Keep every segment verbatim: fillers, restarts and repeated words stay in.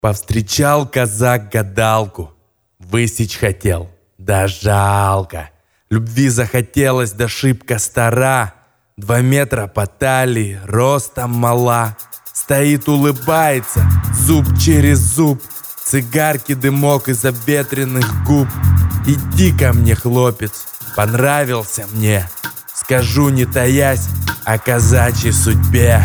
Повстречал казак гадалку, высечь хотел, да жалко. Любви захотелось, да шибко стара, два метра по талии, ростом мала. Стоит, улыбается, зуб через зуб, цигарки дымок из обветренных губ. Иди ко мне, хлопец, понравился мне, скажу не таясь о казачьей судьбе.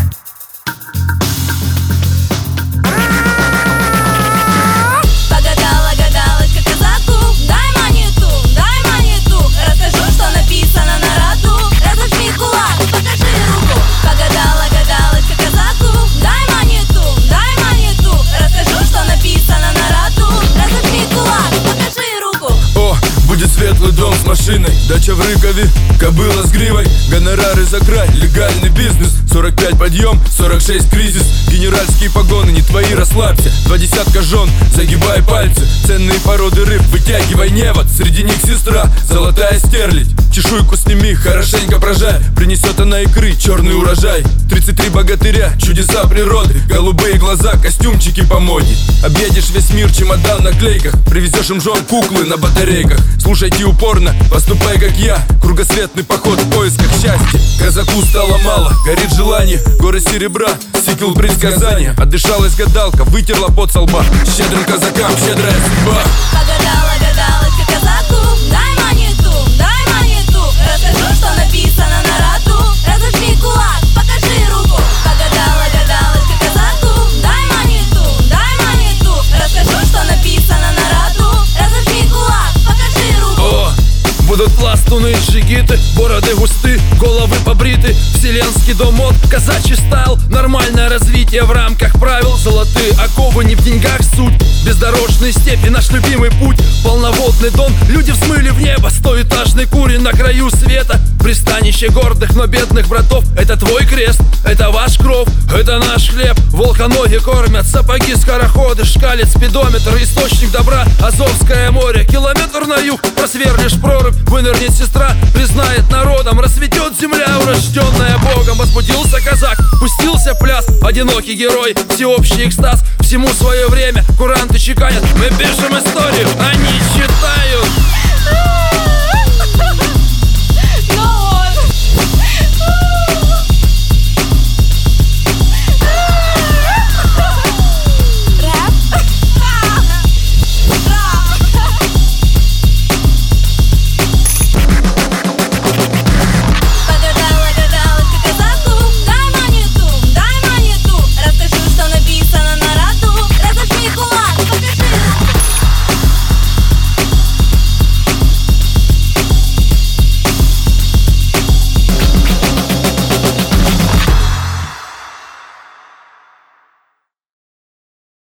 Светлый дом с машиной, дача в Рыкове, кобыла с гривой, гонорары за край, легальный бизнес. Сорок пять подъем, сорок шесть кризис, генеральские погоны не твои, расслабься. Два десятка жен, загибай пальцы, ценные породы рыб, вытягивай невод. Среди них сестра, золотая стерлядь. Чешуйку сними, хорошенько прожарь, принесет она икры, черный урожай. Тридцать три богатыря, чудеса природы, голубые глаза, костюмчики по моде. Объедешь весь мир, чемодан на клейках, привезешь им жен куклы на батарейках. Слушайте упорно, поступай как я, кругосветный поход в поисках счастья. Казаку стало мало, горит желание, горы серебра, сиквел предсказания. Отдышалась гадалка, вытерла пот со лба, щедрым казакам щедрая судьба. Погадала гадалочка казаку, дай монету, дай монету, расскажу, что написано на рату. Разожми кулак, покажи руку. Погадала гадалочка казаку, дай монету, дай монету, расскажу, что написано на рату. Разожми кулак, покажи руку. О, будут пластуны и джигиты, бороды густы, головы побриты, вселенский дом от казачий стайл. Нормальное развитие в рамках правил, золотые оковы, не в деньгах суть. Бездорожные степи, наш любимый путь, полноводный дон, люди взмыли в небо. Стоэтажный курень на краю света, пристанище гордых, но бедных братов. Это твой крест, это ваш кров, это наш хлеб. Волконоги кормят, сапоги скороходы, шкалит спидометр, источник добра. Азовское море, километр на юг, просверлишь прорубь, вынырнет сестра, признает народом, расцветет земля, урожденная Богом. Возбудился казак, пустился в пляс, одинокий герой, всеобщий экстаз. Всему свое время, куранты чеканят, мы пишем историю, а ничего.